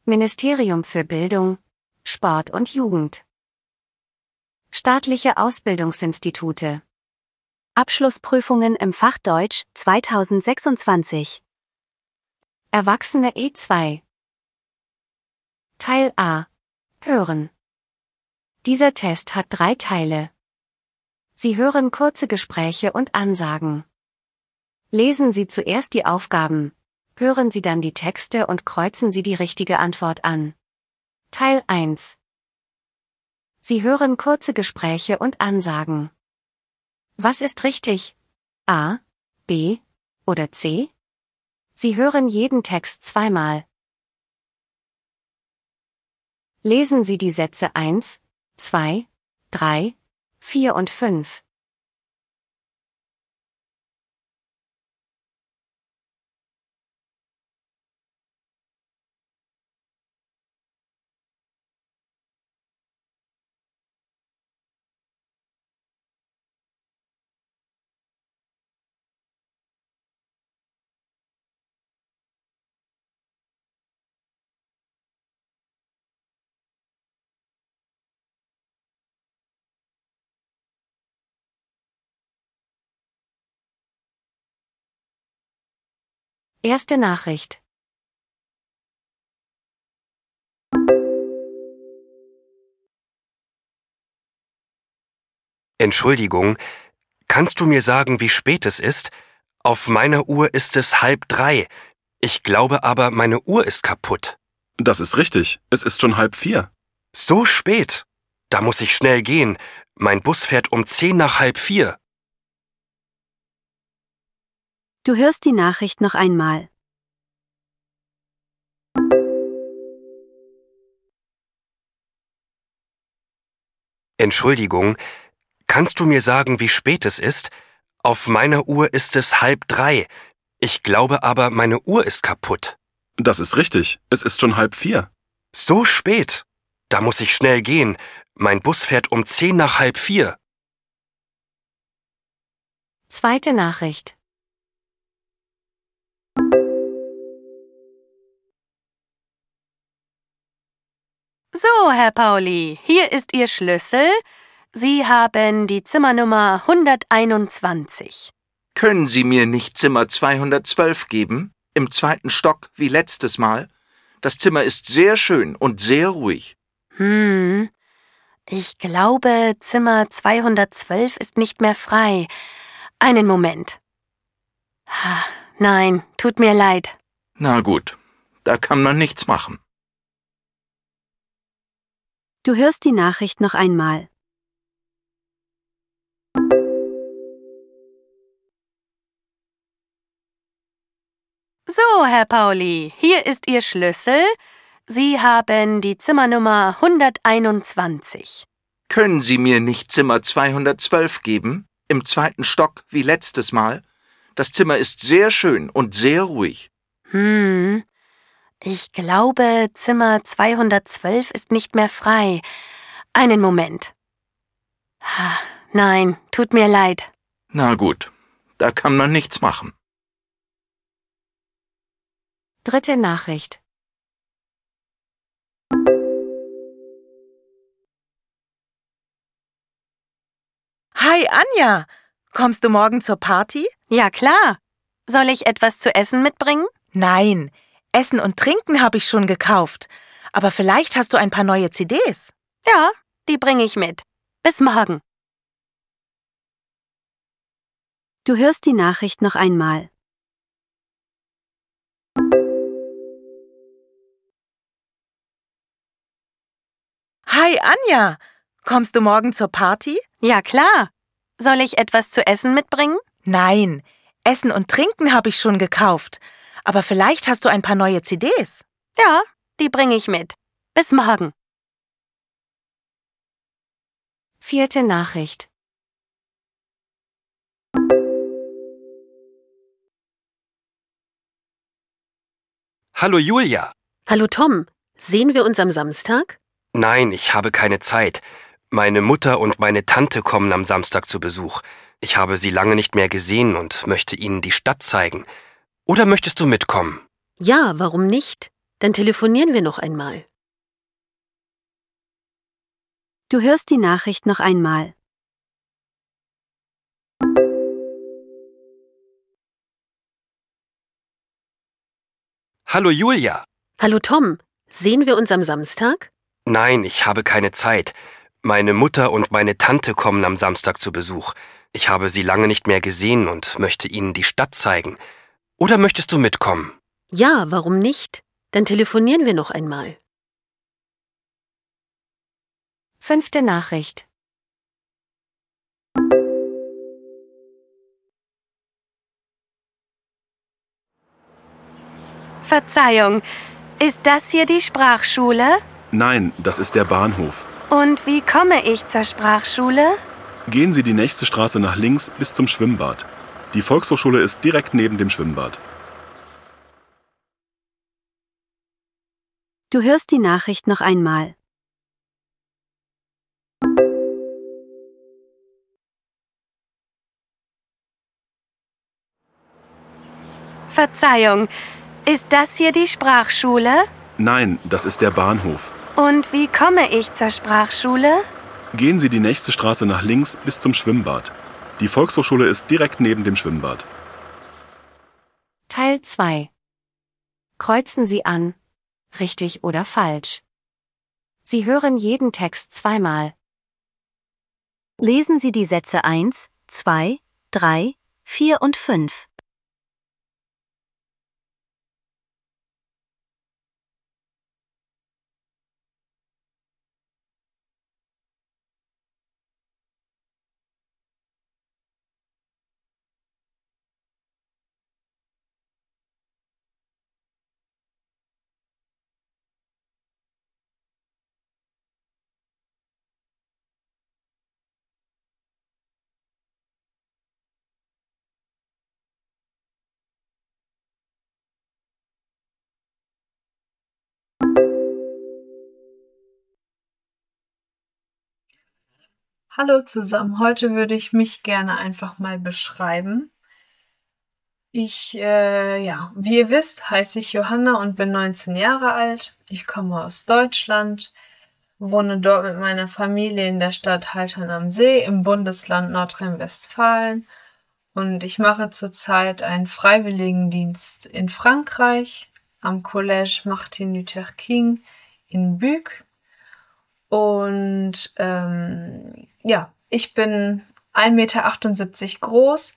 Ministerium für Bildung, Sport und Jugend. Staatliche Ausbildungsinstitute. Abschlussprüfungen im Fach Deutsch 2026. Erwachsene E2. Teil A. Hören. Dieser Test hat 3 Teile. Sie hören kurze Gespräche und Ansagen. Lesen Sie zuerst die Aufgaben, hören Sie dann die Texte und kreuzen Sie die richtige Antwort an. Teil 1. Sie hören kurze Gespräche und Ansagen. Was ist richtig? A, B oder C? Sie hören jeden Text zweimal. Lesen Sie die Sätze 1, 2, 3, 4 und 5. Erste Nachricht. Entschuldigung, kannst du mir sagen, wie spät es ist? Auf meiner Uhr ist es 2:30. Ich glaube aber, meine Uhr ist kaputt. Das ist richtig. Es ist schon 3:30. So spät? Da muss ich schnell gehen. Mein Bus fährt um 3:10. Du hörst die Nachricht noch einmal. Entschuldigung, kannst du mir sagen, wie spät es ist? Auf meiner Uhr ist es 2:30. Ich glaube aber, meine Uhr ist kaputt. Das ist richtig. Es ist schon 3:30. So spät? Da muss ich schnell gehen. Mein Bus fährt um 3:10. Zweite Nachricht. So, Herr Pauli, hier ist Ihr Schlüssel. Sie haben die Zimmernummer 121. Können Sie mir nicht Zimmer 212 geben? Im 2. Stock wie letztes Mal? Das Zimmer ist sehr schön und sehr ruhig. Ich glaube, Zimmer 212 ist nicht mehr frei. Einen Moment. Nein, tut mir leid. Na gut, da kann man nichts machen. Du hörst die Nachricht noch einmal. So, Herr Pauli, hier ist Ihr Schlüssel. Sie haben die Zimmernummer 121. Können Sie mir nicht Zimmer 212 geben? Im 2. Stock wie letztes Mal? Das Zimmer ist sehr schön und sehr ruhig. Ich glaube, Zimmer 212 ist nicht mehr frei. Einen Moment. Nein, tut mir leid. Na gut, da kann man nichts machen. Dritte Nachricht. Hi Anja, kommst du morgen zur Party? Ja, klar. Soll ich etwas zu essen mitbringen? Nein, Essen und Trinken habe ich schon gekauft. Aber vielleicht hast du ein paar neue CDs. Ja, die bringe ich mit. Bis morgen. Du hörst die Nachricht noch einmal. Hi Anja, kommst du morgen zur Party? Ja, klar. Soll ich etwas zu essen mitbringen? Nein, Essen und Trinken habe ich schon gekauft. Aber vielleicht hast du ein paar neue CDs. Ja, die bringe ich mit. Bis morgen. Vierte Nachricht. Hallo Julia. Hallo Tom, sehen wir uns am Samstag? Nein, ich habe keine Zeit. Meine Mutter und meine Tante kommen am Samstag zu Besuch. Ich habe sie lange nicht mehr gesehen und möchte ihnen die Stadt zeigen. Oder möchtest du mitkommen? Ja, warum nicht? Dann telefonieren wir noch einmal. Du hörst die Nachricht noch einmal. Hallo Julia. Hallo Tom, sehen wir uns am Samstag? Nein, ich habe keine Zeit. Meine Mutter und meine Tante kommen am Samstag zu Besuch. Ich habe sie lange nicht mehr gesehen und möchte ihnen die Stadt zeigen. Oder möchtest du mitkommen? Ja, warum nicht? Dann telefonieren wir noch einmal. 5. Nachricht. Verzeihung, ist das hier die Sprachschule? Nein, das ist der Bahnhof. Und wie komme ich zur Sprachschule? Gehen Sie die nächste Straße nach links bis zum Schwimmbad. Die Volkshochschule ist direkt neben dem Schwimmbad. Du hörst die Nachricht noch einmal. Verzeihung, ist das hier die Sprachschule? Nein, das ist der Bahnhof. Und wie komme ich zur Sprachschule? Gehen Sie die nächste Straße nach links bis zum Schwimmbad. Die Volkshochschule ist direkt neben dem Schwimmbad. Teil 2. Kreuzen Sie an. Richtig oder falsch. Sie hören jeden Text zweimal. Lesen Sie die Sätze 1, 2, 3, 4 und 5. Hallo zusammen, heute würde ich mich gerne einfach mal beschreiben. Wie ihr wisst, heiße ich Johanna und bin 19 Jahre alt. Ich komme aus Deutschland, wohne dort mit meiner Familie in der Stadt Haltern am See im Bundesland Nordrhein-Westfalen und ich mache zurzeit einen Freiwilligendienst in Frankreich am Collège Martin Luther King in Buc. Und ich bin 1,78 Meter groß,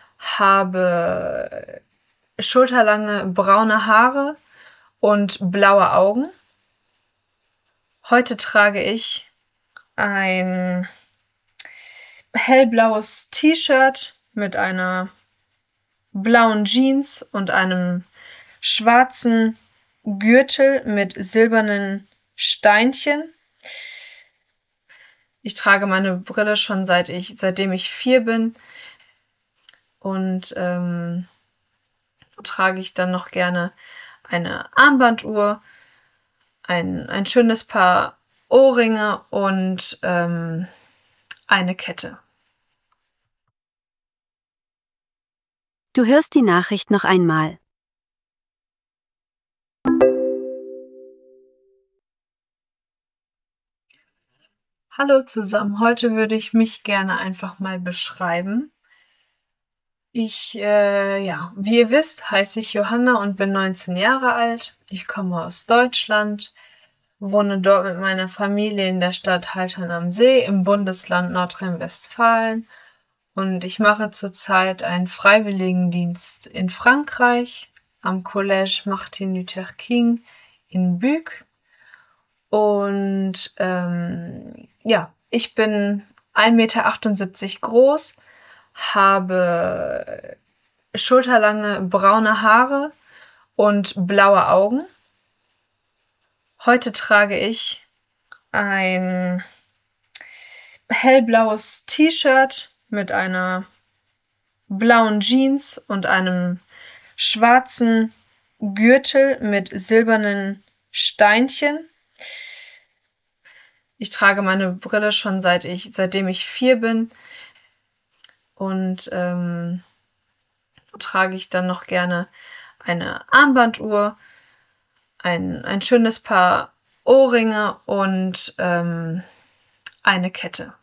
habe schulterlange braune Haare und blaue Augen. Heute trage ich ein hellblaues T-Shirt mit einer blauen Jeans und einem schwarzen Gürtel mit silbernen Steinchen. Ich trage meine Brille schon seitdem ich 4 bin und trage ich dann noch gerne eine Armbanduhr, ein schönes Paar Ohrringe und eine Kette. Du hörst die Nachricht noch einmal. Hallo zusammen, heute würde ich mich gerne einfach mal beschreiben. Wie ihr wisst, heiße ich Johanna und bin 19 Jahre alt. Ich komme aus Deutschland, wohne dort mit meiner Familie in der Stadt Haltern am See im Bundesland Nordrhein-Westfalen und ich mache zurzeit einen Freiwilligendienst in Frankreich am Collège Martin Luther King in Buc. Und ich bin 1,78 Meter groß, habe schulterlange braune Haare und blaue Augen. Heute trage ich ein hellblaues T-Shirt mit einer blauen Jeans und einem schwarzen Gürtel mit silbernen Steinchen. Ich trage meine Brille schon seitdem ich 4 bin und trage ich dann noch gerne eine Armbanduhr, ein schönes Paar Ohrringe und eine Kette.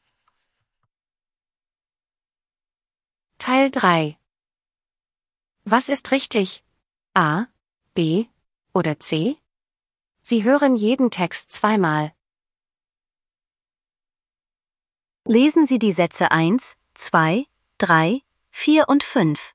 Teil 3. Was ist richtig? A, B oder C? Sie hören jeden Text zweimal. Lesen Sie die Sätze 1, 2, 3, 4 und 5.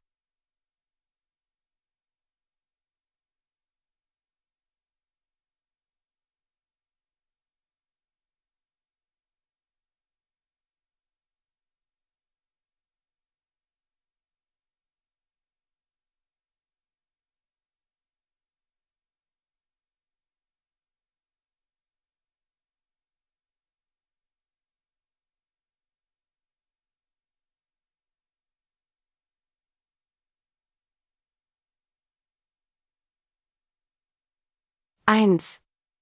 Eins.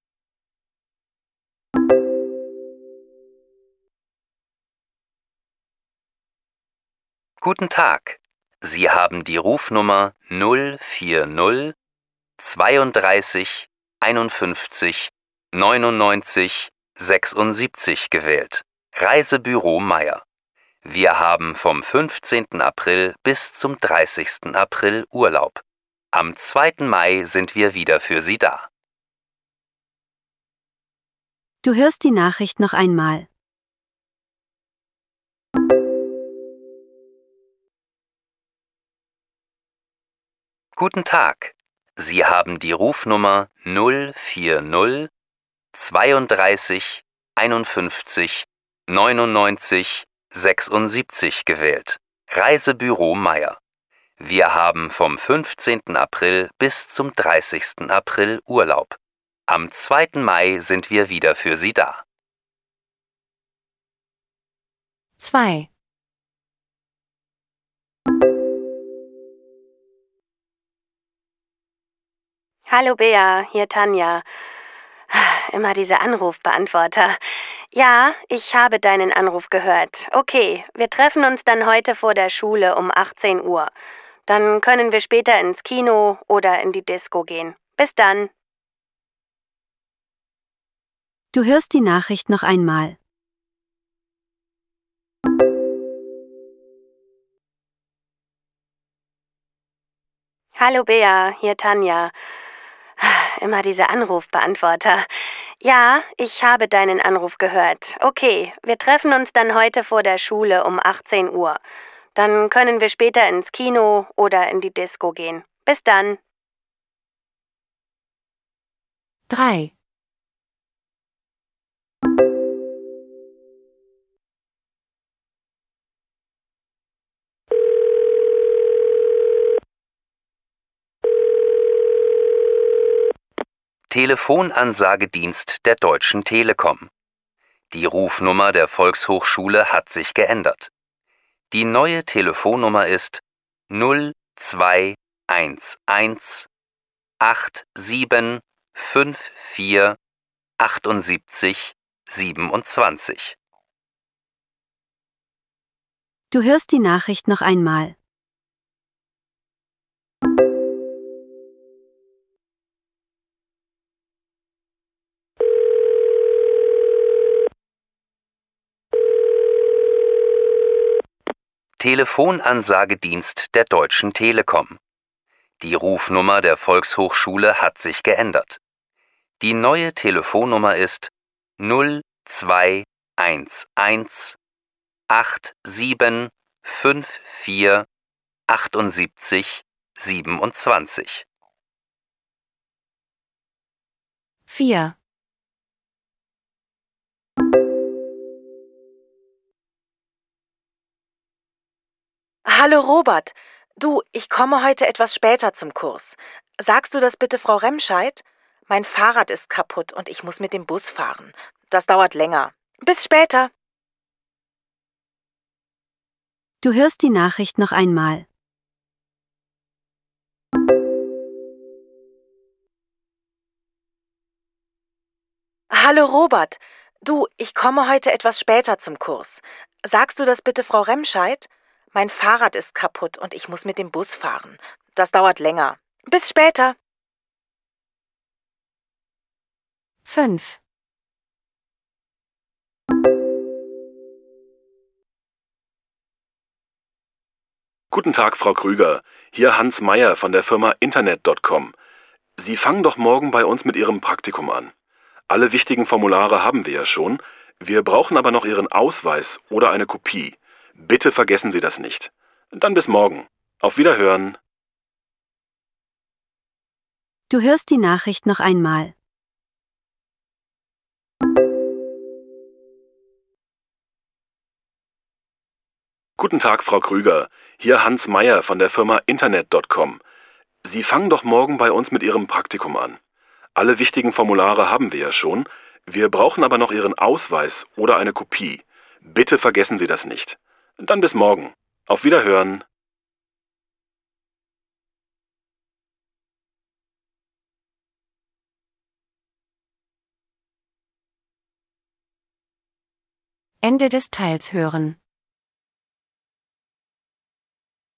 Guten Tag. Sie haben die Rufnummer 040 32 51 99 76 gewählt. Reisebüro Meier. Wir haben vom 15. April bis zum 30. April Urlaub. Am 2. Mai sind wir wieder für Sie da. Du hörst die Nachricht noch einmal. Guten Tag. Sie haben die Rufnummer 040 32 51 99 76 gewählt. Reisebüro Meier. Wir haben vom 15. April bis zum 30. April Urlaub. Am 2. Mai sind wir wieder für Sie da. 2. Hallo Bea, hier Tanja. Immer diese Anrufbeantworter. Ja, ich habe deinen Anruf gehört. Okay, wir treffen uns dann heute vor der Schule um 18 Uhr. Dann können wir später ins Kino oder in die Disco gehen. Bis dann. Du hörst die Nachricht noch einmal. Hallo Bea, hier Tanja. Immer diese Anrufbeantworter. Ja, ich habe deinen Anruf gehört. Okay, wir treffen uns dann heute vor der Schule um 18 Uhr. Dann können wir später ins Kino oder in die Disco gehen. Bis dann. 3. Telefonansagedienst der Deutschen Telekom. Die Rufnummer der Volkshochschule hat sich geändert. Die neue Telefonnummer ist 0211 87 54 78 27. Du hörst die Nachricht noch einmal. Telefonansagedienst der Deutschen Telekom. Die Rufnummer der Volkshochschule hat sich geändert. Die neue Telefonnummer ist 0211 87 54 78 27. 4. Hallo Robert. Du, ich komme heute etwas später zum Kurs. Sagst du das bitte Frau Remscheid? Mein Fahrrad ist kaputt und ich muss mit dem Bus fahren. Das dauert länger. Bis später. Du hörst die Nachricht noch einmal. Hallo Robert. Du, ich komme heute etwas später zum Kurs. Sagst du das bitte Frau Remscheid? Mein Fahrrad ist kaputt und ich muss mit dem Bus fahren. Das dauert länger. Bis später. 5. Guten Tag, Frau Krüger. Hier Hans Meyer von der Firma Internet.com. Sie fangen doch morgen bei uns mit Ihrem Praktikum an. Alle wichtigen Formulare haben wir ja schon. Wir brauchen aber noch Ihren Ausweis oder eine Kopie. Bitte vergessen Sie das nicht. Dann bis morgen. Auf Wiederhören. Du hörst die Nachricht noch einmal. Guten Tag, Frau Krüger. Hier Hans Meyer von der Firma Internet.com. Sie fangen doch morgen bei uns mit Ihrem Praktikum an. Alle wichtigen Formulare haben wir ja schon. Wir brauchen aber noch Ihren Ausweis oder eine Kopie. Bitte vergessen Sie das nicht. Dann bis morgen. Auf Wiederhören. Ende des Teils hören.